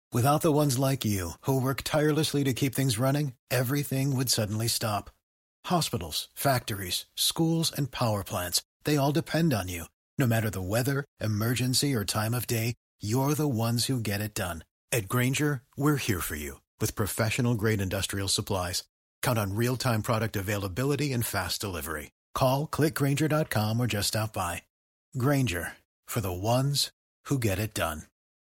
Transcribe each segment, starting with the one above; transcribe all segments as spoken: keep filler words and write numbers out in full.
Without the ones like you, who work tirelessly to keep things running, everything would suddenly stop. Hospitals, factories, schools, and power plants, they all depend on you. No matter the weather, emergency, or time of day, you're the ones who get it done. At Grainger, we're here for you with professional-grade industrial supplies. Count on real-time product availability and fast delivery. Call, click Grainger dot com, or just stop by. Grainger, for the ones who get it done.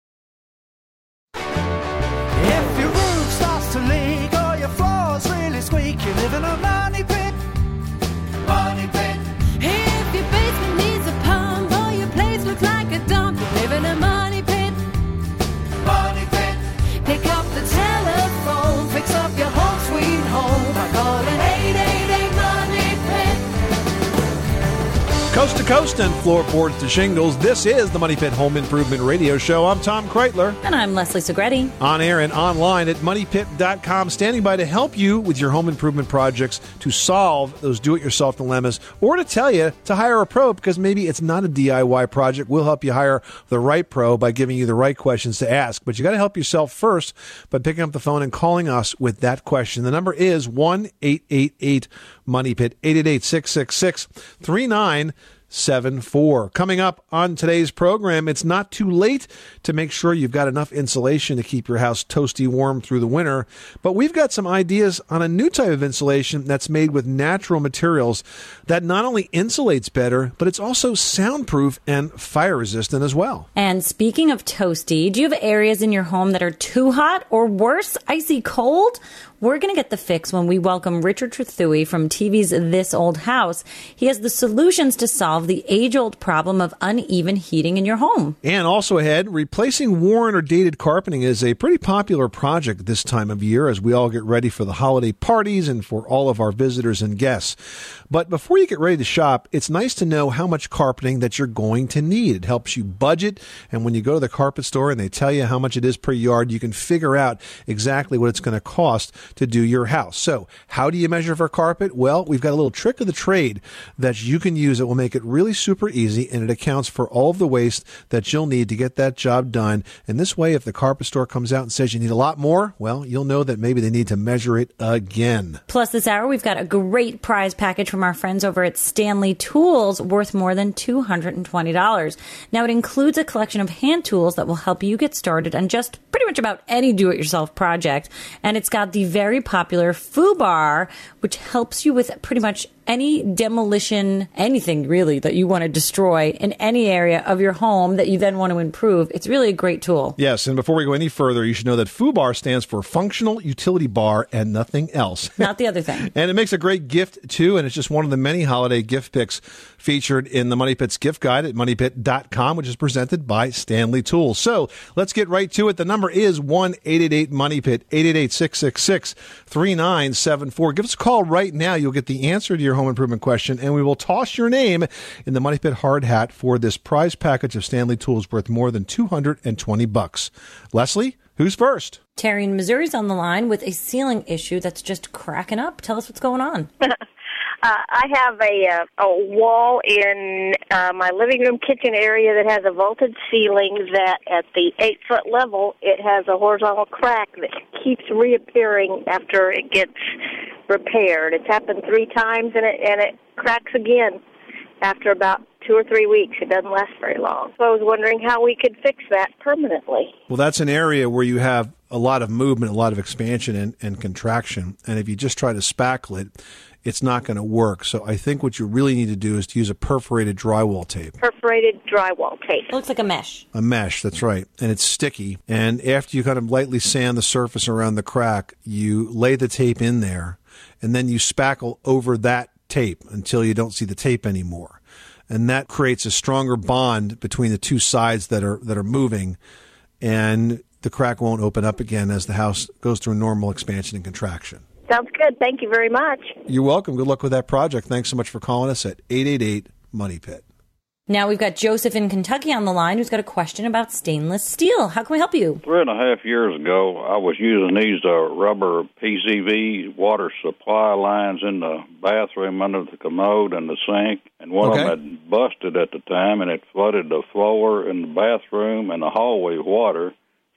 If your roof starts to leak or your floor's really squeak, you live in a money pit. Money pit. If your basement needs a pump or your place looks like a dump, you live in a money pit. Money pit. Pick up the telephone, fix up your home sweet home by calling eight eight eight money pit. Coast to coast and floorboards to shingles, this is the Money Pit Home Improvement Radio Show. I'm Tom Kreitler. And I'm Leslie Segretti. On air and online at money pit dot com, standing by to help you with your home improvement projects, to solve those do-it-yourself dilemmas, or to tell you to hire a pro, because maybe it's not a D I Y project. We'll help you hire the right pro by giving you the right questions to ask. But you got to help yourself first by picking up the phone and calling us with that question. The number is one eight eight eight money pit, eight eight eight, six six six, three nine seven four. Coming up on today's program, it's not too late to make sure you've got enough insulation to keep your house toasty warm through the winter, but we've got some ideas on a new type of insulation that's made with natural materials that not only insulates better, but it's also soundproof and fire resistant as well. And speaking of toasty, do you have areas in your home that are too hot or worse, icy cold? We're going to get the fix when we welcome Richard Trethewey from T V's This Old House. He has the solutions to solve the age-old problem of uneven heating in your home. And also ahead, replacing worn or dated carpeting is a pretty popular project this time of year as we all get ready for the holiday parties and for all of our visitors and guests. But before you get ready to shop, it's nice to know how much carpeting that you're going to need. It helps you budget, and when you go to the carpet store and they tell you how much it is per yard, you can figure out exactly what it's going to cost to do your house. So how do you measure for carpet? Well, we've got a little trick of the trade that you can use that will make it really super easy, and it accounts for all of the waste that you'll need to get that job done. And this way, if the carpet store comes out and says you need a lot more, well, you'll know that maybe they need to measure it again. Plus, this hour, we've got a great prize package from our friends over at Stanley Tools worth more than two hundred twenty dollars. Now, it includes a collection of hand tools that will help you get started on just pretty much about any do-it-yourself project. And it's got the very popular FooBar, which helps you with pretty much any demolition, anything really that you want to destroy in any area of your home that you then want to improve. It's really a great tool. Yes, and before we go any further, you should know that FooBar stands for Functional Utility Bar and nothing else. Not the other thing. And it makes a great gift, too, and it's just one of the many holiday gift picks featured in the Money Pit's gift guide at money pit dot com, which is presented by Stanley Tools. So let's get right to it. The number is one eight eight eight money pit, eight eight eight, six six six, three nine seven four. Give us a call right now. You'll get the answer to your home improvement question, and we will toss your name in the Money Pit hard hat for this prize package of Stanley Tools worth more than two hundred twenty bucks. Leslie, who's first? Terry in Missouri's on the line with a ceiling issue that's just cracking up. Tell us what's going on. Uh, I have a, uh, a wall in uh, my living room kitchen area that has a vaulted ceiling that at the eight-foot level, it has a horizontal crack that keeps reappearing after it gets repaired. It's happened three times, and it, and it cracks again after about two or three weeks. It doesn't last very long. So I was wondering how we could fix that permanently. Well, that's an area where you have a lot of movement, a lot of expansion and, and contraction, and if you just try to spackle it, it's not going to work. So I think what you really need to do is to use a perforated drywall tape. Perforated drywall tape. It looks like a mesh. A mesh, that's right. And it's sticky. And after you kind of lightly sand the surface around the crack, you lay the tape in there, and then you spackle over that tape until you don't see the tape anymore. And that creates a stronger bond between the two sides that are that are moving, and the crack won't open up again as the house goes through normal expansion and contraction. Sounds good. Thank you very much. You're welcome. Good luck with that project. Thanks so much for calling us at eight eight eight money pit. Now we've got Joseph in Kentucky on the line who's got a question about stainless steel. How can we help you? Three and a half years ago, I was using these uh, rubber P C V water supply lines in the bathroom under the commode and the sink, and one Okay. of them had busted at the time, and it flooded the floor in the bathroom and the hallway with water.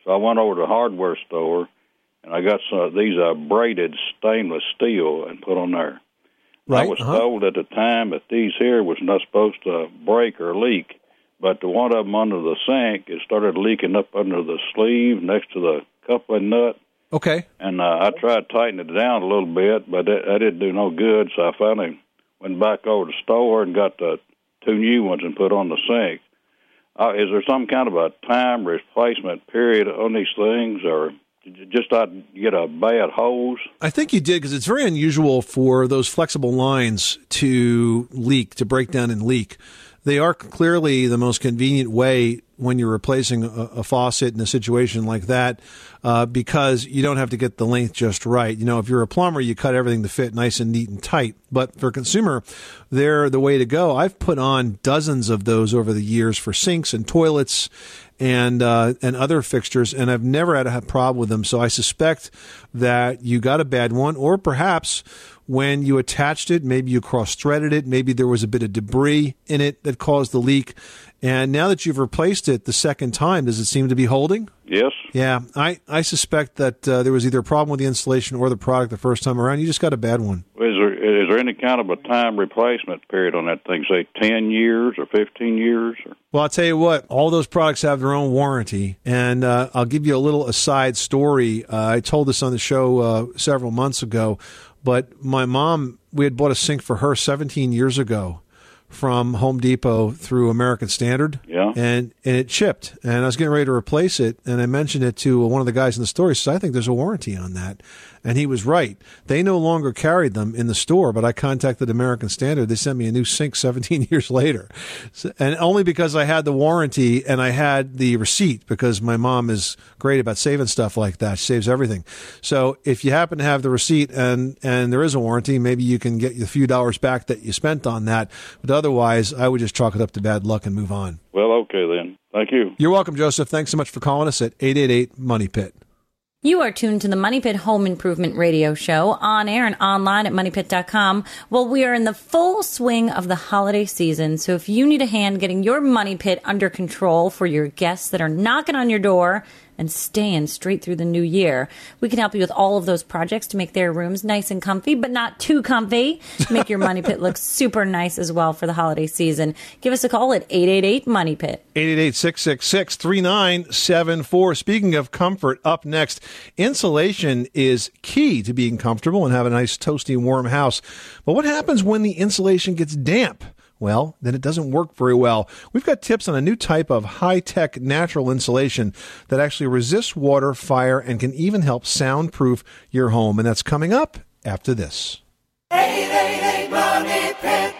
So I went over to the hardware store, and I got some of these uh, braided stainless steel and put on there. Right. I was uh-huh. told at the time that these here was not supposed to break or leak, but the one of them under the sink, it started leaking up under the sleeve next to the coupling nut. Okay. And uh, I tried tightening it down a little bit, but that, that didn't do no good, so I finally went back over to the store and got the two new ones and put on the sink. Uh, is there some kind of a time replacement period on these things, or just not get a bad hose? I think you did, because it's very unusual for those flexible lines to leak, to break down and leak. They are clearly the most convenient way when you're replacing a, a faucet in a situation like that, uh, because you don't have to get the length just right. You know, if you're a plumber, you cut everything to fit nice and neat and tight. But for a consumer, they're the way to go. I've put on dozens of those over the years for sinks and toilets and uh, and other fixtures, and I've never had a problem with them. So I suspect that you got a bad one, or perhaps when you attached it, maybe you cross-threaded it, maybe there was a bit of debris in it that caused the leak. And now that you've replaced it the second time, does it seem to be holding? Yes. Yeah, I, I suspect that uh, there was either a problem with the installation or the product the first time around. You just got a bad one. Is there is there any kind of a time replacement period on that thing, say ten years or fifteen years? Or? Well, I'll tell you what, all those products have their own warranty. And uh, I'll give you a little aside story. Uh, I told this on the show uh, several months ago, but my mom, we had bought a sink for her seventeen years ago from Home Depot through American Standard. Yeah. And, and it chipped. And I was getting ready to replace it. And I mentioned it to one of the guys in the store. He says, I think there's a warranty on that. And he was right. They no longer carried them in the store, but I contacted American Standard. They sent me a new sink seventeen years later. So, and only because I had the warranty and I had the receipt, because my mom is great about saving stuff like that. She saves everything. So if you happen to have the receipt and, and there is a warranty, maybe you can get a few dollars back that you spent on that. But otherwise, I would just chalk it up to bad luck and move on. Well, okay then. Thank you. You're welcome, Joseph. Thanks so much for calling us at eight eight eight, money pit. You are tuned to the Money Pit Home Improvement Radio Show, on air and online at money pit dot com. Well, we are in the full swing of the holiday season, so if you need a hand getting your money pit under control for your guests that are knocking on your door and staying straight through the new year, we can help you with all of those projects to make their rooms nice and comfy, but not too comfy. Make your money pit look super nice as well for the holiday season. Give us a call at eight eight eight, money pit. eight eight eight, six six six, three nine seven four. Speaking of comfort, up next, insulation is key to being comfortable and have a nice toasty warm house. But what happens when the insulation gets damp? Well, then it doesn't work very well. We've got tips on a new type of high-tech natural insulation that actually resists water, fire, and can even help soundproof your home. And that's coming up after this. eight eight eight, money pit.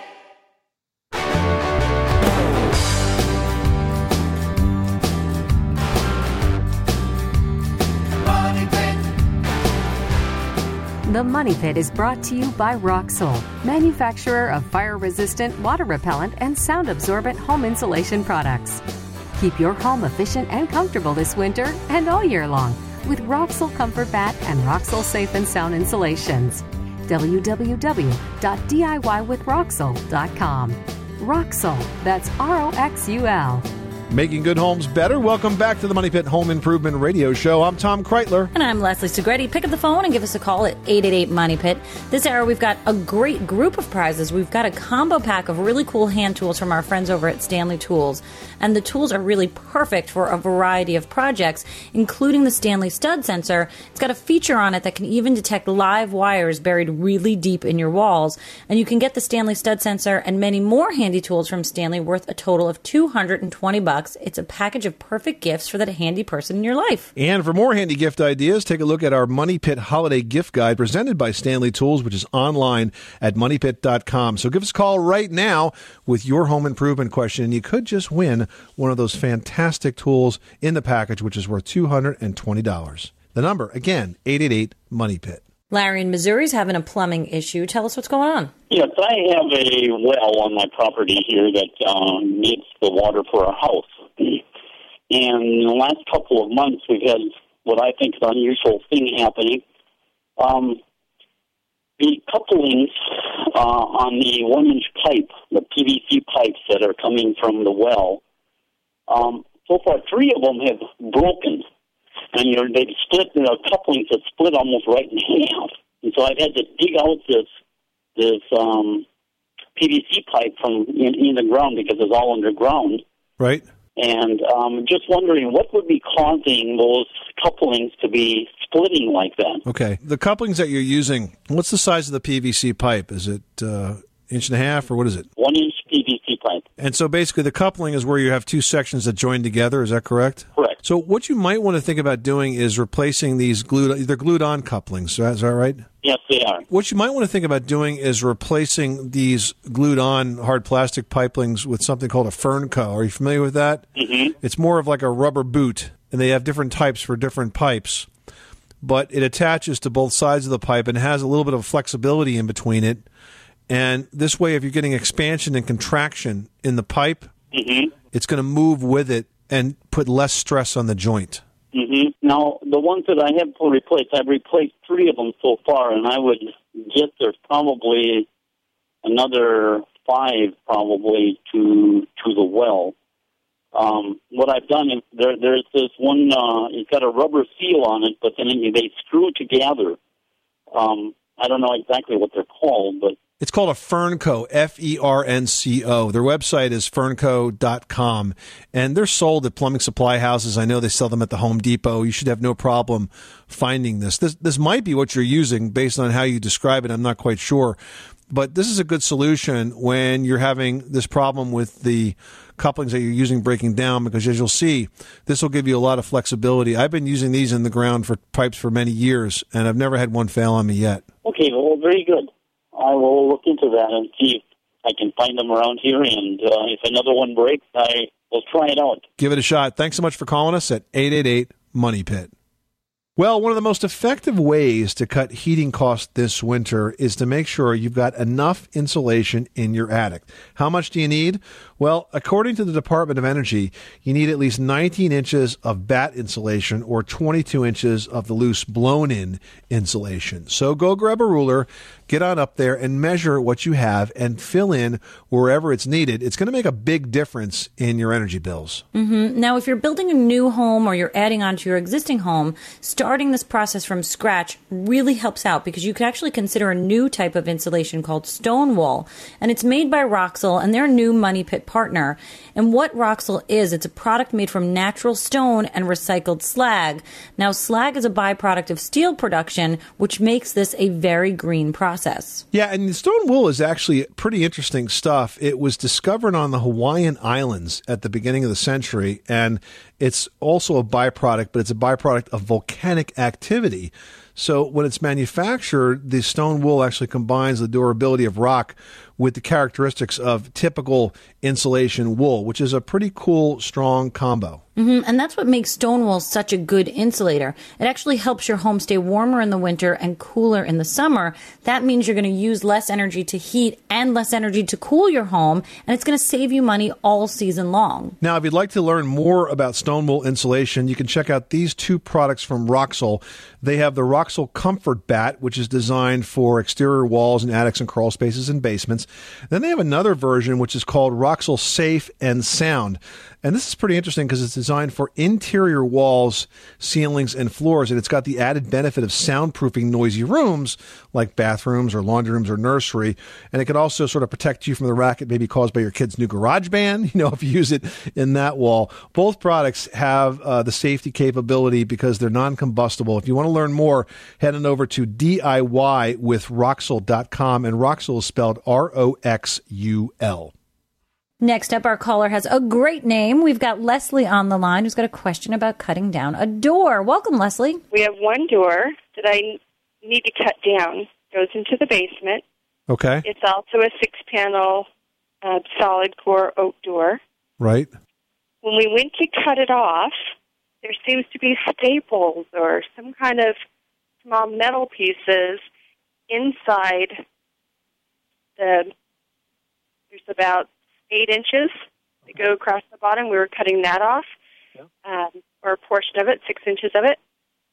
The Money Pit is brought to you by Roxol, manufacturer of fire-resistant, water-repellent, and sound-absorbent home insulation products. Keep your home efficient and comfortable this winter and all year long with Roxol Comfort Bat and Roxol Safe and Sound Insulations. w w w dot d i y with roxol dot com. Roxol, that's R O X U L. Making good homes better. Welcome back to the Money Pit Home Improvement Radio Show. I'm Tom Kreitler. And I'm Leslie Segretti. Pick up the phone and give us a call at eight eight eight, money pit. This hour, we've got a great group of prizes. We've got a combo pack of really cool hand tools from our friends over at Stanley Tools. And the tools are really perfect for a variety of projects, including the Stanley Stud Sensor. It's got a feature on it that can even detect live wires buried really deep in your walls. And you can get the Stanley Stud Sensor and many more handy tools from Stanley worth a total of two hundred twenty bucks. It's a package of perfect gifts for that handy person in your life. And for more handy gift ideas, take a look at our Money Pit Holiday Gift Guide presented by Stanley Tools, which is online at money pit dot com. So give us a call right now with your home improvement question, and you could just win one of those fantastic tools in the package, which is worth two hundred twenty dollars. The number, again, eight eight eight, money pit. Larry in Missouri is having a plumbing issue. Tell us what's going on. Yes, I have a well on my property here that um, needs the water for our house. And in the last couple of months, we've had what I think is an unusual thing happening. Um, the couplings uh, on the one-inch pipe, the P V C pipes that are coming from the well, um, so far three of them have broken. and you're, they split, you know, couplings that split almost right in half. And so I've had to dig out this this um, P V C pipe from in, in the ground because it's all underground. Right. And um, just wondering what would be causing those couplings to be splitting like that. Okay. The couplings that you're using, what's the size of the P V C pipe? Is it uh, inch and a half, or what is it? One inch P V C pipe. And so basically the coupling is where you have two sections that join together. Is that correct? Correct. So what you might want to think about doing is replacing these glued, they're glued-on couplings. Is that right? Yes, they are. What you might want to think about doing is replacing these glued-on hard plastic pipelings with something called a Fernco. Are you familiar with that? Mm-hmm. It's more of like a rubber boot, and they have different types for different pipes. But it attaches to both sides of the pipe and has a little bit of flexibility in between it. And this way, if you're getting expansion and contraction in the pipe, mm-hmm. it's going to move with it and put less stress on the joint. Mm-hmm. Now, the ones that I have replaced, I've replaced three of them so far, and I would guess there's probably another five probably to to the well. Um, what I've done is there, there's this one, uh, it's got a rubber seal on it, but then they screw together. Um, I don't know exactly what they're called, but it's called a Fernco, F E R N C O. Their website is fernco dot com, and they're sold at plumbing supply houses. I know they sell them at the Home Depot. You should have no problem finding this. This this might be what you're using based on how you describe it. I'm not quite sure. But this is a good solution when you're having this problem with the couplings that you're using breaking down, because as you'll see, this will give you a lot of flexibility. I've been using these in the ground for pipes for many years, and I've never had one fail on me yet. Okay, well, very good. I will look into that and see if I can find them around here, and uh, if another one breaks, I will try it out. Give it a shot. Thanks so much for calling us at eight eight eight, money pit. Well, one of the most effective ways to cut heating costs this winter is to make sure you've got enough insulation in your attic. How much do you need? Well, according to the Department of Energy, you need at least nineteen inches of batt insulation or twenty-two inches of the loose blown-in insulation. So go grab a ruler, get on up there and measure what you have and fill in wherever it's needed. It's going to make a big difference in your energy bills. Mm-hmm. Now, if you're building a new home or you're adding on to your existing home, starting this process from scratch really helps out because you can actually consider a new type of insulation called Stonewall. And it's made by Roxul, and they're a new Money Pit partner. And what Roxul is, it's a product made from natural stone and recycled slag. Now, slag is a byproduct of steel production, which makes this a very green process. Yeah, and the stone wool is actually pretty interesting stuff. It was discovered on the Hawaiian Islands at the beginning of the century, and it's also a byproduct, but it's a byproduct of volcanic activity. So when it's manufactured, the stone wool actually combines the durability of rock with the characteristics of typical insulation wool, which is a pretty cool, strong combo. Mm-hmm. And that's what makes stone wool such a good insulator. It actually helps your home stay warmer in the winter and cooler in the summer. That means you're going to use less energy to heat and less energy to cool your home, and it's going to save you money all season long. Now, if you'd like to learn more about stone wool insulation, you can check out these two products from Roxul. They have the Roxul Comfort Batt, which is designed for exterior walls and attics and crawl spaces and basements. Then they have another version, which is called Roxul Safe and Sound. And this is pretty interesting because it's designed for interior walls, ceilings, and floors, and it's got the added benefit of soundproofing noisy rooms like bathrooms or laundry rooms or nursery. And it can also sort of protect you from the racket maybe caused by your kid's new garage band, you know, if you use it in that wall. Both products have uh, the safety capability because they're non-combustible. If you want to learn more, head on over to D I Y with Roxul dot com, and Roxul is spelled R O X U L. Next up, our caller has a great name. We've got Leslie on the line who's got a question about cutting down a door. Welcome, Leslie. We have one door that I need to cut down. It goes into the basement. Okay. It's also a six-panel uh, solid core oak door. Right. When we went to cut it off, there seems to be staples or some kind of small metal pieces inside the, there's about eight inches that go across the bottom. We were cutting that off, yeah. um, or a portion of it, six inches of it.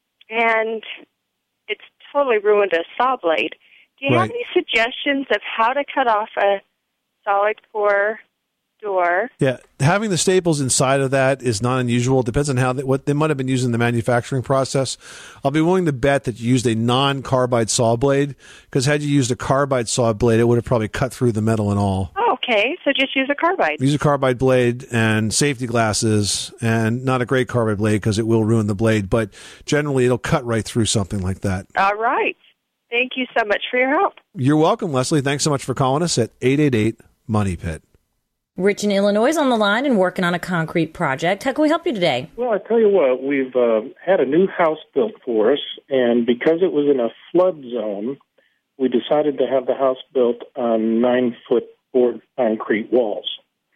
And it's totally ruined a saw blade. Do you right. have any suggestions of how to cut off a solid core door. Yeah, having the staples inside of that is not unusual. It depends on how they, what they might have been using in the manufacturing process. I'll be willing to bet that you used a non-carbide saw blade, because had you used a carbide saw blade, it would have probably cut through the metal and all. Oh, okay, so just use a carbide. Use a carbide blade and safety glasses, and not a great carbide blade because it will ruin the blade, but generally it'll cut right through something like that. All right. Thank you so much for your help. You're welcome, Leslie. Thanks so much for calling us at eight eight eight, money pit. Rich in Illinois is on the line and working on a concrete project. How can we help you today? Well, I tell you what, we've uh, had a new house built for us, and because it was in a flood zone, we decided to have the house built on nine-foot board concrete walls.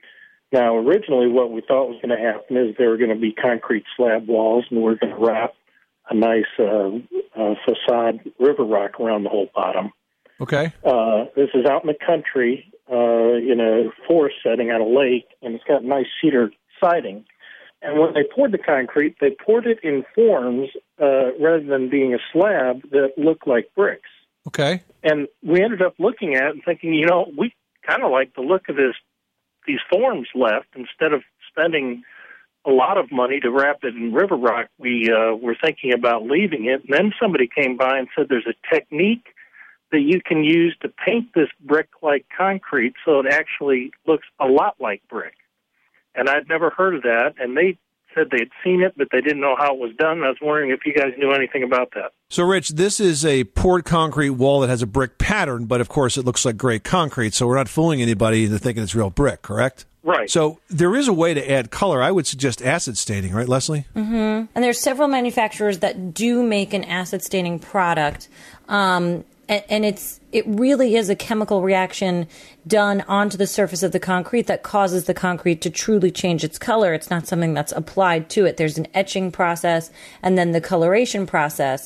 Now, originally what we thought was going to happen is there were going to be concrete slab walls, and we're going to wrap a nice uh, uh, facade river rock around the whole bottom. Okay. Uh, this is out in the country, uh, in a forest setting on a lake, and it's got nice cedar siding. And when they poured the concrete, they poured it in forms, uh, rather than being a slab, that looked like bricks. Okay. And we ended up looking at it and thinking, you know, we kind of like the look of this, these forms left. Instead of spending a lot of money to wrap it in river rock, we uh, were thinking about leaving it. And then somebody came by and said there's a technique that you can use to paint this brick-like concrete so it actually looks a lot like brick. And I'd never heard of that, and they said they'd seen it, but they didn't know how it was done. I was wondering if you guys knew anything about that. So, Rich, this is a poured concrete wall that has a brick pattern, but, of course, it looks like gray concrete, so we're not fooling anybody into thinking it's real brick, correct? Right. So there is a way to add color. I would suggest acid staining, right, Leslie? Mm-hmm. And there's several manufacturers that do make an acid staining product. Um, and, and it's it really is a chemical reaction done onto the surface of the concrete that causes the concrete to truly change its color. It's not something that's applied to it. There's an etching process and then the coloration process.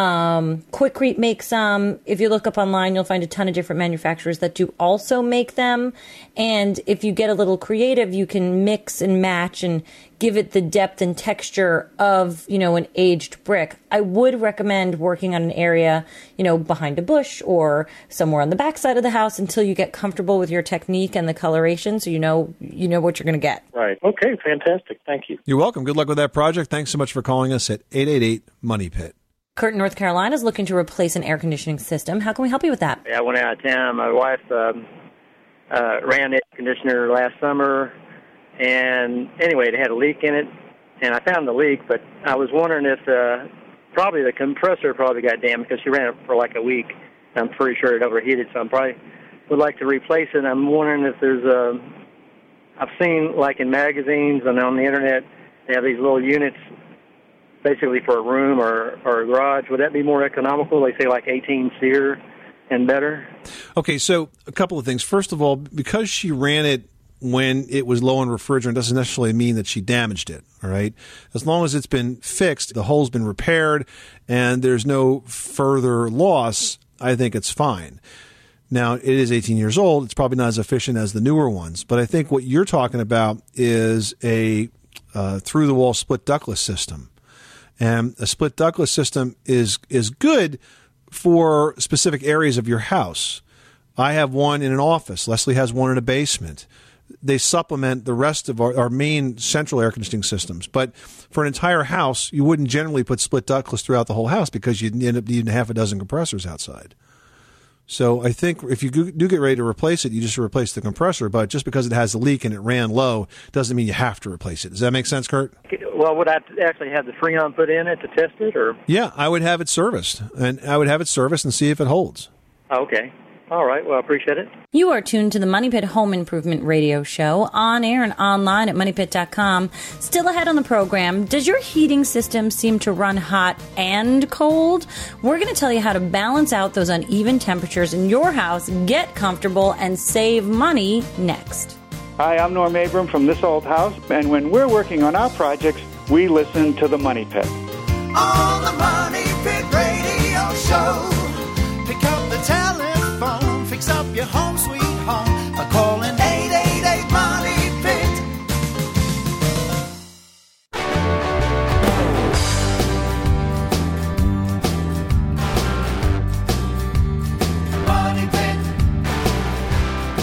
Um, Quikrete makes some. If you look up online, you'll find a ton of different manufacturers that do also make them. And if you get a little creative, you can mix and match and give it the depth and texture of, you know, an aged brick. I would recommend working on an area, you know, behind a bush or somewhere on the backside of the house until you get comfortable with your technique and the coloration, so you know you know what you're going to get. Right. Okay, fantastic. Thank you. You're welcome. Good luck with that project. Thanks so much for calling us at eight eight eight, money pit. Kurt in North Carolina is looking to replace an air conditioning system. How can we help you with that? Yeah, I went out of town. My wife um, uh, ran the air conditioner last summer, and anyway, it had a leak in it, and I found the leak, but I was wondering if uh, probably the compressor probably got damaged because she ran it for like a week. I'm pretty sure it overheated, so I probably would like to replace it. I'm wondering if there's a, I've seen like in magazines and on the internet, they have these little units basically for a room or, or a garage. Would that be more economical? They say like eighteen SEER and better. Okay, so a couple of things. First of all, because she ran it when it was low on refrigerant doesn't necessarily mean that she damaged it, all right? As long as it's been fixed, the hole's been repaired, and there's no further loss, I think it's fine. Now, it is eighteen years old. It's probably not as efficient as the newer ones, but I think what you're talking about is a uh, through-the-wall split ductless system. And a split ductless system is is good for specific areas of your house. I have one in an office. Leslie has one in a basement. They supplement the rest of our, our main central air conditioning systems. But for an entire house, you wouldn't generally put split ductless throughout the whole house because you'd end up needing half a dozen compressors outside. So I think if you do get ready to replace it, you just replace the compressor. But just because it has a leak and it ran low doesn't mean you have to replace it. Does that make sense, Kurt? Well, would I actually have the Freon put in it to test it? Or Yeah, I would have it serviced. And I would have it serviced and see if it holds. Oh, okay. All right. Well, I appreciate it. You are tuned to the Money Pit Home Improvement Radio Show on air and online at money pit dot com. Still ahead on the program, does your heating system seem to run hot and cold? We're going to tell you how to balance out those uneven temperatures in your house, get comfortable, and save money next. Hi, I'm Norm Abram from This Old House, and when we're working on our projects, we listen to the Money Pit. On the Money Pit Radio Show, pick up the telephone, fix up your home sweet home by calling eight eight eight, money pit. The Money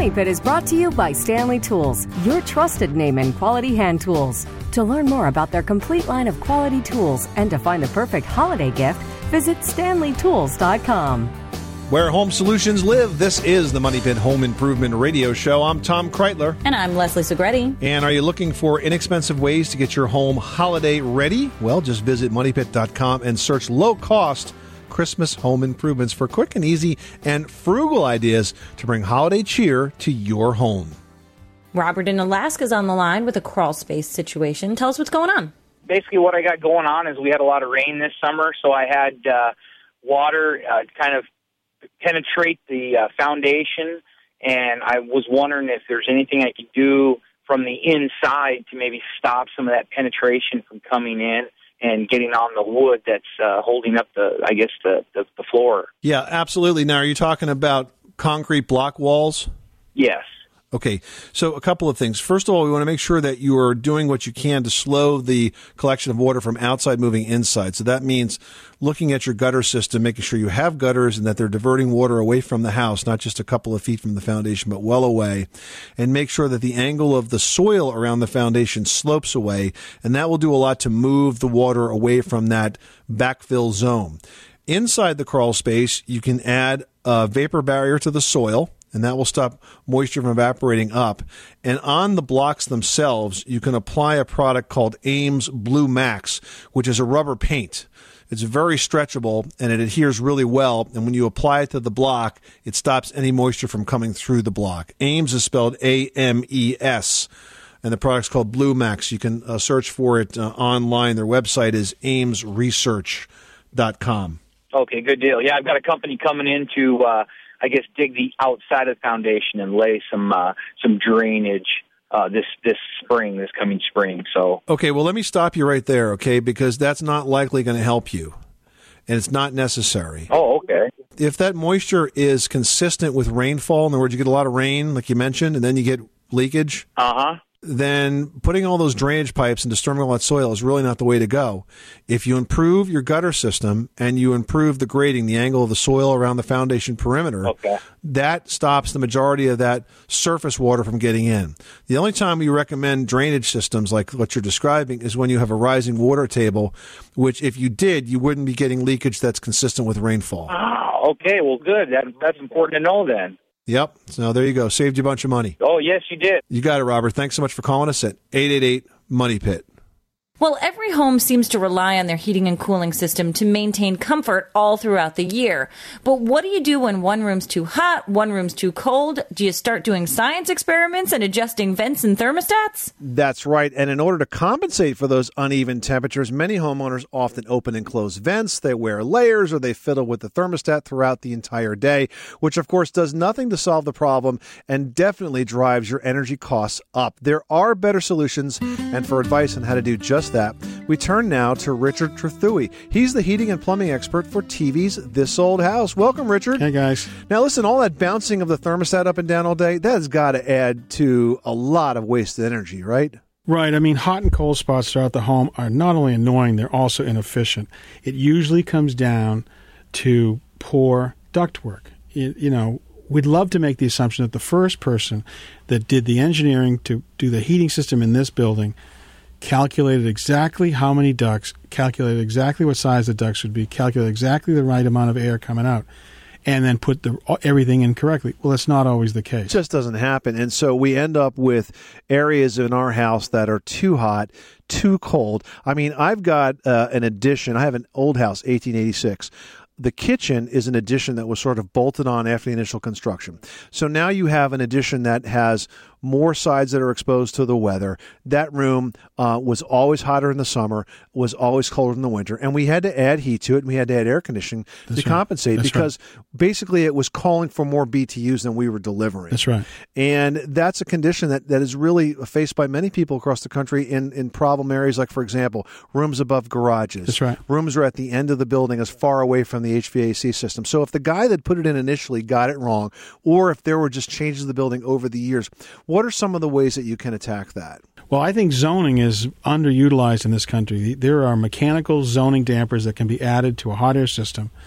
Money Pit is brought to you by Stanley Tools, your trusted name in quality hand tools. To learn more about their complete line of quality tools and to find the perfect holiday gift, visit stanley tools dot com. Where home solutions live, this is the Money Pit Home Improvement Radio Show. I'm Tom Kreitler. And I'm Leslie Segretti. And are you looking for inexpensive ways to get your home holiday ready? Well, just visit money pit dot com and search low-cost Christmas home improvements for quick and easy and frugal ideas to bring holiday cheer to your home. Robert in Alaska is on the line with a crawl space situation. Tell us what's going on. Basically what I got going on is we had a lot of rain this summer, so I had uh, water uh, kind of penetrate the uh, foundation, and I was wondering if there's anything I could do from the inside to maybe stop some of that penetration from coming in and getting on the wood that's uh, holding up the, I guess, the, the, the floor. Yeah, absolutely. Now, are you talking about concrete block walls? Yes. Okay, so a couple of things. First of all, we want to make sure that you are doing what you can to slow the collection of water from outside moving inside. So that means looking at your gutter system, making sure you have gutters and that they're diverting water away from the house, not just a couple of feet from the foundation, but well away. And make sure that the angle of the soil around the foundation slopes away, and that will do a lot to move the water away from that backfill zone. Inside the crawl space, you can add a vapor barrier to the soil, and that will stop moisture from evaporating up. And on the blocks themselves, you can apply a product called Ames Blue Max, which is a rubber paint. It's very stretchable, and it adheres really well. And when you apply it to the block, it stops any moisture from coming through the block. Ames is spelled A M E S, and the product's called Blue Max. You can uh, search for it uh, online. Their website is ames research dot com. Okay, good deal. Yeah, I've got a company coming in to... Uh, I guess, dig the outside of the foundation and lay some uh, some drainage uh, this this spring, this coming spring. So okay, well, let me stop you right there, okay, because that's not likely going to help you, and it's not necessary. Oh, okay. If that moisture is consistent with rainfall, in other words, you get a lot of rain, like you mentioned, and then you get leakage, uh-huh. then putting all those drainage pipes and disturbing all that soil is really not the way to go. If you improve your gutter system and you improve the grading, the angle of the soil around the foundation perimeter, okay. that stops the majority of that surface water from getting in. The only time we recommend drainage systems like what you're describing is when you have a rising water table, which if you did, you wouldn't be getting leakage that's consistent with rainfall. Oh, okay. Well, good. That, that's important to know then. Yep. So there you go. Saved you a bunch of money. Oh, yes, you did. You got it, Robert. Thanks so much for calling us at eight eight eight, money pit. Well, every home seems to rely on their heating and cooling system to maintain comfort all throughout the year. But what do you do when one room's too hot, one room's too cold? Do you start doing science experiments and adjusting vents and thermostats? That's right. And in order to compensate for those uneven temperatures, many homeowners often open and close vents. They wear layers or they fiddle with the thermostat throughout the entire day, which of course does nothing to solve the problem and definitely drives your energy costs up. There are better solutions, and for advice on how to do just that, we turn now to Richard Trethewey. He's the heating and plumbing expert for T V's This Old House. Welcome, Richard. Hey, guys. Now, listen, all that bouncing of the thermostat up and down all day, that has got to add to a lot of wasted energy, right? Right. I mean, hot and cold spots throughout the home are not only annoying, they're also inefficient. It usually comes down to poor ductwork. You, you know, we'd love to make the assumption that the first person that did the engineering to do the heating system in this building calculated exactly how many ducts, calculated exactly what size the ducts would be, calculated exactly the right amount of air coming out, and then put the, everything in correctly. Well, that's not always the case. It just doesn't happen. And so we end up with areas in our house that are too hot, too cold. I mean, I've got uh, an addition. I have an old house, eighteen eighty-six. The kitchen is an addition that was sort of bolted on after the initial construction. So now you have an addition that has more sides that are exposed to the weather. That room uh, was always hotter in the summer, was always colder in the winter, and we had to add heat to it, and we had to add air conditioning That's to right. compensate That's because right. basically it was calling for more B T Us than we were delivering. That's right. And that's a condition that, that is really faced by many people across the country in, in problem areas like, for example, rooms above garages. That's right. Rooms are at the end of the building as far away from the H V A C system. So if the guy that put it in initially got it wrong, or if there were just changes to the building over the years, what are some of the ways that you can attack that? Well, I think zoning is underutilized in this country. There are mechanical zoning dampers that can be added to a hot air system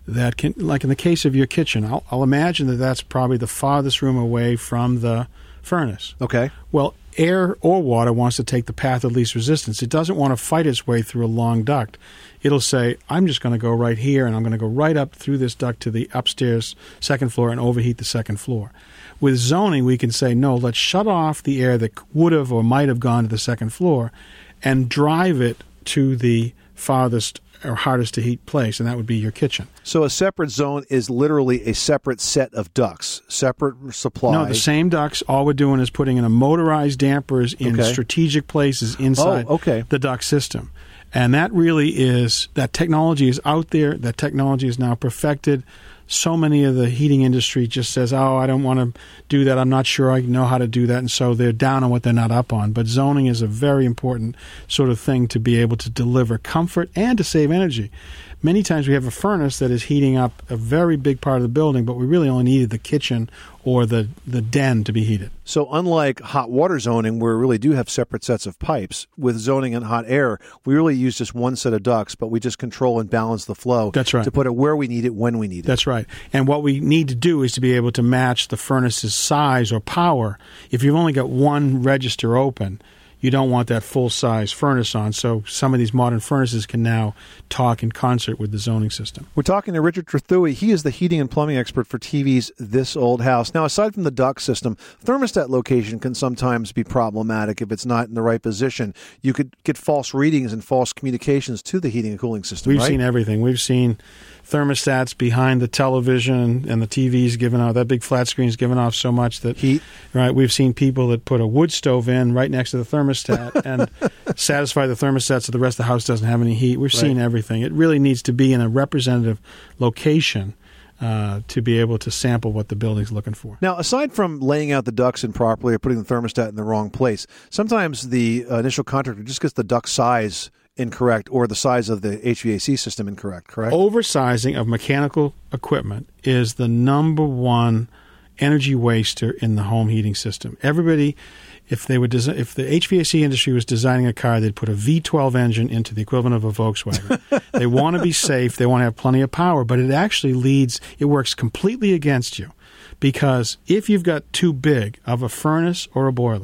that can, like in the case of your kitchen, I'll, I'll imagine that that's probably the farthest room away from the furnace. Okay. Well, air or water wants to take the path of least resistance. It doesn't want to fight its way through a long duct. It'll say, I'm just going to go right here, and I'm going to go right up through this duct to the upstairs second floor and overheat the second floor. With zoning, we can say, no, let's shut off the air that would have or might have gone to the second floor and drive it to the farthest or hardest to heat place, and that would be your kitchen. So a separate zone is literally a separate set of ducts, separate supply. No, the same ducts. All we're doing is putting in a motorized dampers in Okay. strategic places inside Oh, okay. the duct system. And that really is, that technology is out there. That technology is now perfected. So many of the heating industry just says, oh, I don't want to do that. I'm not sure I know how to do that. And so they're down on what they're not up on. But zoning is a very important sort of thing to be able to deliver comfort and to save energy. Many times we have a furnace that is heating up a very big part of the building, but we really only needed the kitchen or the, the den to be heated. So unlike hot water zoning, where we really do have separate sets of pipes, with zoning and hot air, we really use just one set of ducts, but we just control and balance the flow. That's right. To put it where we need it, when we need it. That's right. And what we need to do is to be able to match the furnace's size or power. If you've only got one register open, you don't want that full-size furnace on. So some of these modern furnaces can now talk in concert with the zoning system. We're talking to Richard Trethewey. He is the heating and plumbing expert for T V's This Old House. Now, aside from the duct system, thermostat location can sometimes be problematic if it's not in the right position. You could get false readings and false communications to the heating and cooling system, We've right? seen everything. We've seen thermostats behind the television and the T V's giving off, that big flat screen's giving off so much that heat. Right. We've seen people that put a wood stove in right next to the thermostat and satisfy the thermostat so the rest of the house doesn't have any heat. We've Right. seen everything. It really needs to be in a representative location uh, to be able to sample what the building's looking for. Now, aside from laying out the ducts improperly or putting the thermostat in the wrong place, sometimes the uh, initial contractor just gets the duct size incorrect or the size of the H V A C system incorrect, correct? Oversizing of mechanical equipment is the number one energy waster in the home heating system. Everybody, if they would, desi- if the H V A C industry was designing a car, they'd put a V twelve engine into the equivalent of a Volkswagen. They want to be safe. They want to have plenty of power, but it actually leads, it works completely against you, because if you've got too big of a furnace or a boiler,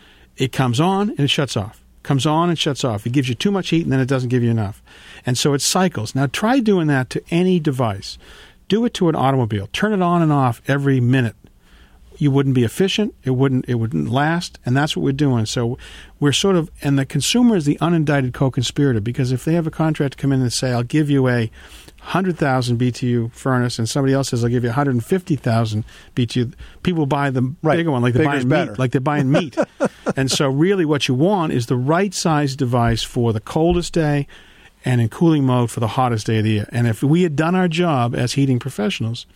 it comes on and it shuts off. Comes on and shuts off. It gives you too much heat and then it doesn't give you enough. And so it cycles. Now try doing that to any device. Do it to an automobile. Turn it on and off every minute. You wouldn't be efficient. It wouldn't it wouldn't last. And that's what we're doing. So we're sort of, and the consumer is the unindicted co-conspirator, because if they have a contract to come in and say, I'll give you a one hundred thousand B T U furnace, and somebody else says, I'll give you one hundred fifty thousand B T U, people buy the Right. bigger one like they're Bigger's buying better. meat. Like they're buying meat. And so really what you want is the right size device for the coldest day and in cooling mode for the hottest day of the year. And if we had done our job as heating professionals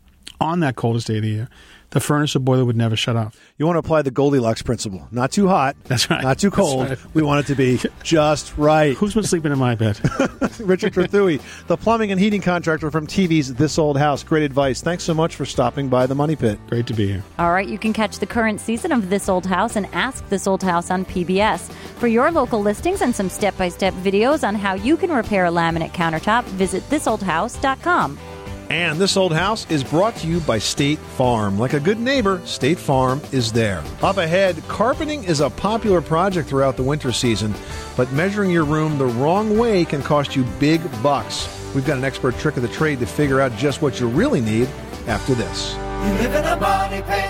on that coldest day of the year, the furnace or boiler would never shut off. You want to apply the Goldilocks principle. Not too hot. That's right. Not too cold. That's right. We want it to be just right. Who's been sleeping in my bed? Richard Trethewey, the plumbing and heating contractor from T V's This Old House. Great advice. Thanks so much for stopping by the Money Pit. Great to be here. All right, you can catch the current season of This Old House and Ask This Old House on P B S. For your local listings and some step-by-step videos on how you can repair a laminate countertop, visit this old house dot com. And This Old House is brought to you by State Farm. Like a good neighbor, State Farm is there. Up ahead, carpeting is a popular project throughout the winter season, but measuring your room the wrong way can cost you big bucks. We've got an expert trick of the trade to figure out just what you really need after this. You live in a money pit.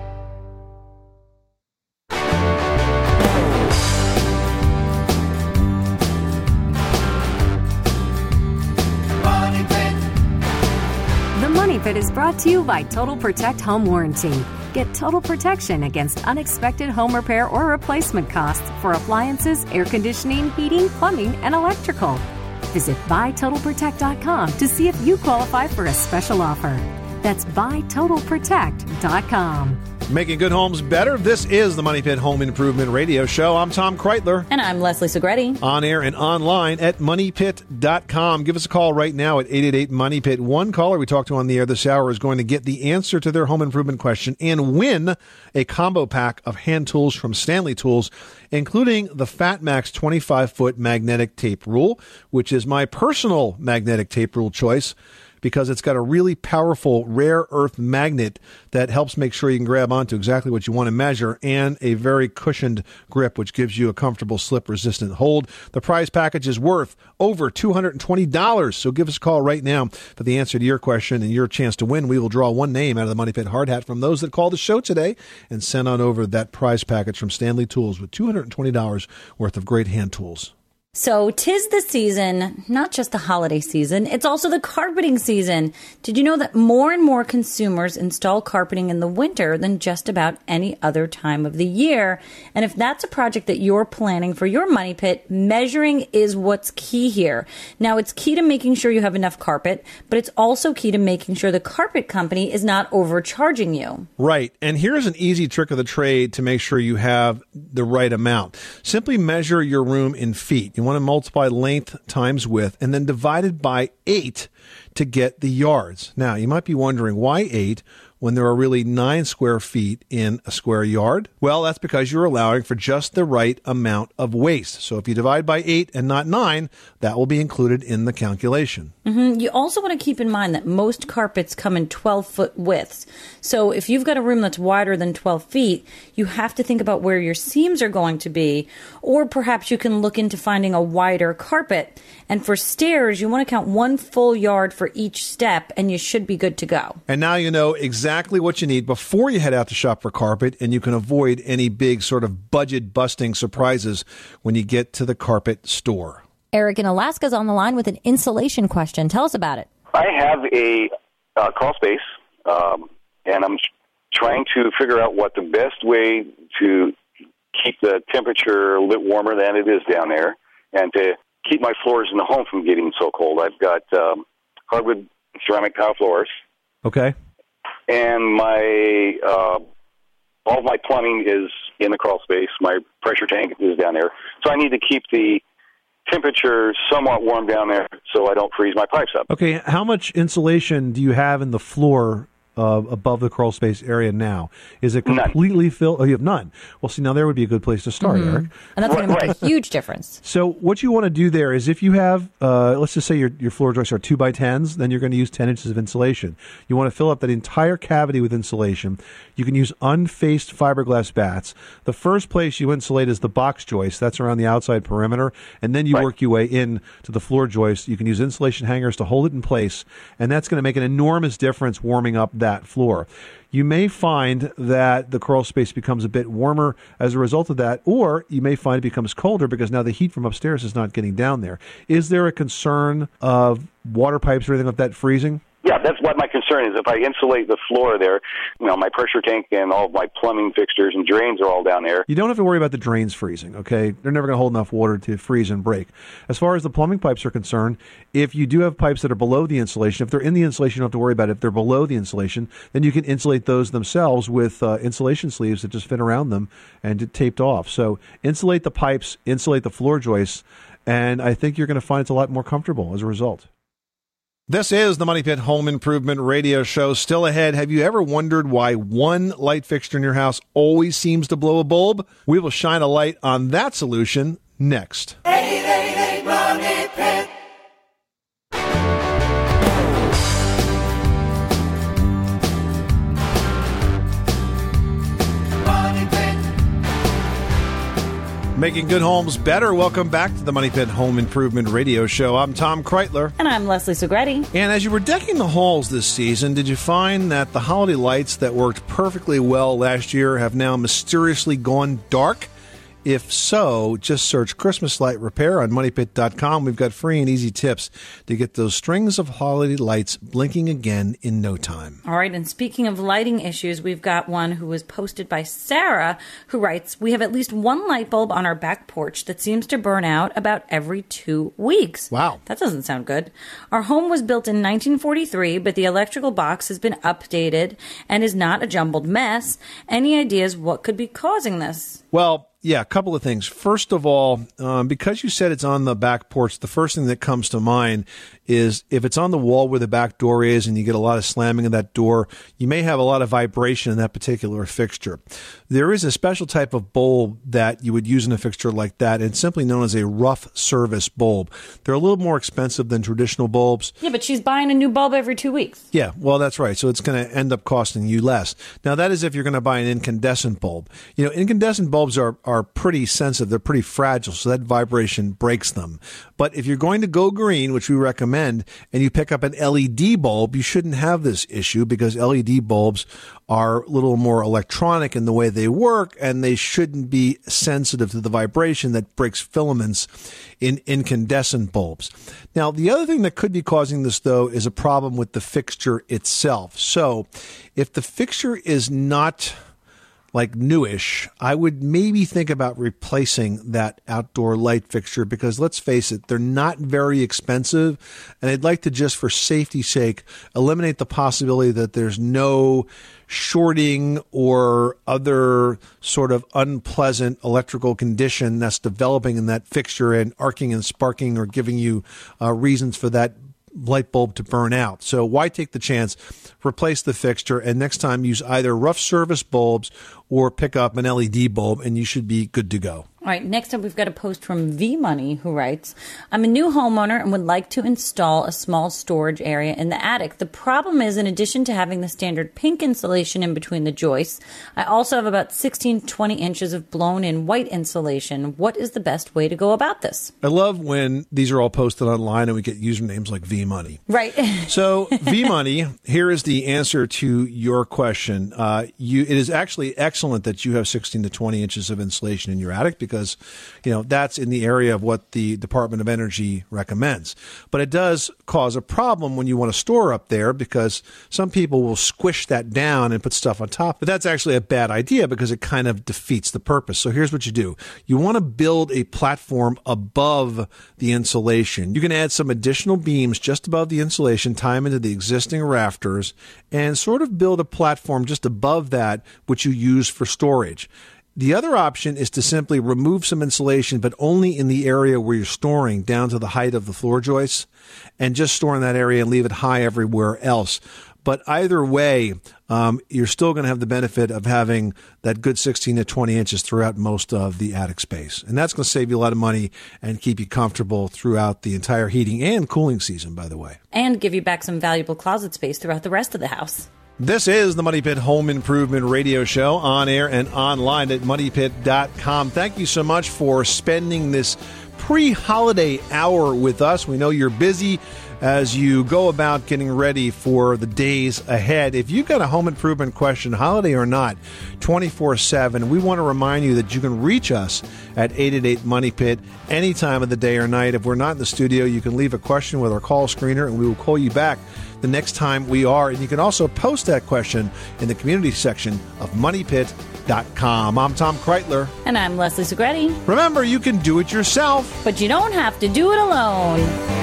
Money pit. The Money Pit is brought to you by Total Protect Home Warranty. Get total protection against unexpected home repair or replacement costs for appliances, air conditioning, heating, plumbing, and electrical. Visit buy total protect dot com to see if you qualify for a special offer. That's buy total protect dot com. Making good homes better. This is the Money Pit Home Improvement Radio Show. I'm Tom Kreitler. And I'm Leslie Segretti. On air and online at money pit dot com. Give us a call right now at eight eight eight money pit. One caller we talked to on the air this hour is going to get the answer to their home improvement question and win a combo pack of hand tools from Stanley Tools, including the FatMax twenty-five foot magnetic tape rule, which is my personal magnetic tape rule choice. because it's got a really powerful rare earth magnet that helps make sure you can grab onto exactly what you want to measure, and a very cushioned grip, which gives you a comfortable slip-resistant hold. The prize package is worth over two hundred twenty dollars, so give us a call right now for the answer to your question and your chance to win. We will draw one name out of the Money Pit hard hat from those that call the show today and send on over that prize package from Stanley Tools with two hundred twenty dollars worth of great hand tools. So 'tis the season, not just the holiday season, it's also the carpeting season. Did you know that more and more consumers install carpeting in the winter than just about any other time of the year? And if that's a project that you're planning for your Money Pit, measuring is what's key here. Now, it's key to making sure you have enough carpet, but it's also key to making sure the carpet company is not overcharging you. Right. And here's an easy trick of the trade to make sure you have the right amount. Simply measure your room in feet. You want to multiply length times width and then divide it by eight to get the yards. Now, you might be wondering, why eight when there are really nine square feet in a square yard? Well, that's because you're allowing for just the right amount of waste. So if you divide by eight and not nine, that will be included in the calculation. Mm-hmm. You also want to keep in mind that most carpets come in twelve-foot widths. So if you've got a room that's wider than twelve feet, you have to think about where your seams are going to be, or perhaps you can look into finding a wider carpet. And for stairs, you want to count one full yard for each step, and you should be good to go. And now you know exactly what you need before you head out to shop for carpet, and you can avoid any big sort of budget-busting surprises when you get to the carpet store. Eric in Alaska is on the line with an insulation question. Tell us about it. I have a uh, crawl space, um, and I'm trying to figure out what the best way to keep the temperature a little bit warmer than it is down there, and to keep my floors in the home from getting so cold. I've got um, hardwood ceramic tile floors. Okay. And my uh, all of my plumbing is in the crawl space. My pressure tank is down there. So I need to keep the temperature somewhat warm down there so I don't freeze my pipes up. Okay, how much insulation do you have in the floor uh, above the crawl space area now? Is it completely none. filled? Oh, you have none. Well, see, now there would be a good place to start, mm-hmm. Eric. And that's going to make right. a huge difference. So what you want to do there is if you have, uh, let's just say your, your floor joists are two by tens, then you're going to use ten inches of insulation. You want to fill up that entire cavity with insulation. You can use unfaced fiberglass bats. The first place you insulate is the box joist. That's around the outside perimeter. And then you right. work your way in to the floor joist. You can use insulation hangers to hold it in place. And that's going to make an enormous difference warming up that floor. You may find that the crawl space becomes a bit warmer as a result of that, or you may find it becomes colder because now the heat from upstairs is not getting down there. Is there a concern of water pipes or anything like that freezing? Yeah, that's what my concern is. If I insulate the floor there, you know, my pressure tank and all of my plumbing fixtures and drains are all down there. You don't have to worry about the drains freezing, okay? They're never going to hold enough water to freeze and break. As far as the plumbing pipes are concerned, if you do have pipes that are below the insulation, if they're in the insulation, you don't have to worry about it. If they're below the insulation, then you can insulate those themselves with uh, insulation sleeves that just fit around them and get taped off. So insulate the pipes, insulate the floor joists, and I think you're going to find it's a lot more comfortable as a result. This is the Money Pit Home Improvement Radio Show. Still ahead, have you ever wondered why one light fixture in your house always seems to blow a bulb? We will shine a light on that solution next. eight eight eight Money Pit. Making good homes better. Welcome back to the Money Pit Home Improvement Radio Show. I'm Tom Kreitler. And I'm Leslie Segretti. And as you were decking the halls this season, did you find that the holiday lights that worked perfectly well last year have now mysteriously gone dark? If so, just search Christmas Light Repair on money pit dot com. We've got free and easy tips to get those strings of holiday lights blinking again in no time. All right, and speaking of lighting issues, we've got one who was posted by Sarah, who writes, we have at least one light bulb on our back porch that seems to burn out about every two weeks. Wow. That doesn't sound good. Our home was built in nineteen forty-three, but the electrical box has been updated and is not a jumbled mess. Any ideas what could be causing this? Well, yeah, a couple of things. First of all, um, because you said it's on the back porch, the first thing that comes to mind is if it's on the wall where the back door is and you get a lot of slamming of that door, you may have a lot of vibration in that particular fixture. There is a special type of bulb that you would use in a fixture like that, and it's simply known as a rough service bulb. They're a little more expensive than traditional bulbs. Yeah, but she's buying a new bulb every two weeks. Yeah, well, that's right. So it's going to end up costing you less. Now, that is if you're going to buy an incandescent bulb. You know, incandescent bulbs are, are pretty sensitive. They're pretty fragile, so that vibration breaks them. But if you're going to go green, which we recommend, and you pick up an L E D bulb, you shouldn't have this issue because L E D bulbs are a little more electronic in the way they work, and they shouldn't be sensitive to the vibration that breaks filaments in incandescent bulbs. Now, the other thing that could be causing this, though, is a problem with the fixture itself. So if the fixture is not like newish, I would maybe think about replacing that outdoor light fixture because let's face it, they're not very expensive. And I'd like to just for safety's sake, eliminate the possibility that there's no shorting or other sort of unpleasant electrical condition that's developing in that fixture and arcing and sparking or giving you uh, reasons for that light bulb to burn out. So why take the chance? Replace the fixture, and next time use either rough service bulbs or pick up an L E D bulb, and you should be good to go. All right, next up we've got a post from V Money who writes, I'm a new homeowner and would like to install a small storage area in the attic. The problem is, in addition to having the standard pink insulation in between the joists, I also have about sixteen, twenty inches of blown-in white insulation. What is the best way to go about this? I love when these are all posted online and we get usernames like V Money. Right. So, V Money, here is the answer to your question. Uh, you, it is actually excellent that you have sixteen to twenty inches of insulation in your attic because, you know, that's in the area of what the Department of Energy recommends. But it does cause a problem when you want to store up there because some people will squish that down and put stuff on top. But that's actually a bad idea because it kind of defeats the purpose. So here's what you do. You want to build a platform above the insulation. You can add some additional beams just above the insulation, tie them into the existing rafters, and sort of build a platform just above that, which you use for storage. The other option is to simply remove some insulation, but only in the area where you're storing down to the height of the floor joists, and just store in that area and leave it high everywhere else. But either way, um, you're still going to have the benefit of having that good sixteen to twenty inches throughout most of the attic space. And that's going to save you a lot of money and keep you comfortable throughout the entire heating and cooling season, by the way. And give you back some valuable closet space throughout the rest of the house. This is the Money Pit Home Improvement Radio Show, on air and online at money pit dot com. Thank you so much for spending this pre-holiday hour with us. We know you're busy as you go about getting ready for the days ahead. If you've got a home improvement question, holiday or not, twenty-four seven, we want to remind you that you can reach us at eight eight eight money pit any time of the day or night. If we're not in the studio, you can leave a question with our call screener, and we will call you back the next time we are. And you can also post that question in the community section of money pit dot com. I'm Tom Kreitler. And I'm Leslie Segretti. Remember, you can do it yourself, but you don't have to do it alone.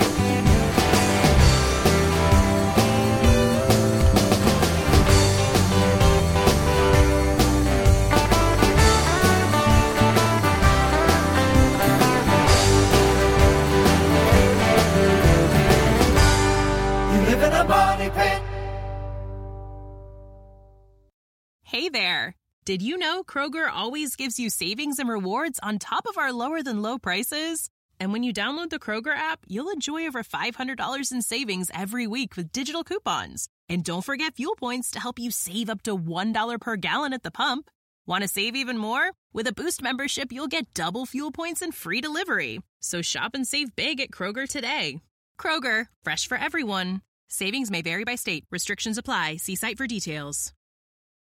Hey there! Did you know Kroger always gives you savings and rewards on top of our lower-than-low prices? And when you download the Kroger app, you'll enjoy over five hundred dollars in savings every week with digital coupons. And don't forget fuel points to help you save up to one dollar per gallon at the pump. Want to save even more? With a Boost membership, you'll get double fuel points and free delivery. So shop and save big at Kroger today. Kroger, fresh for everyone. Savings may vary by state. Restrictions apply. See site for details.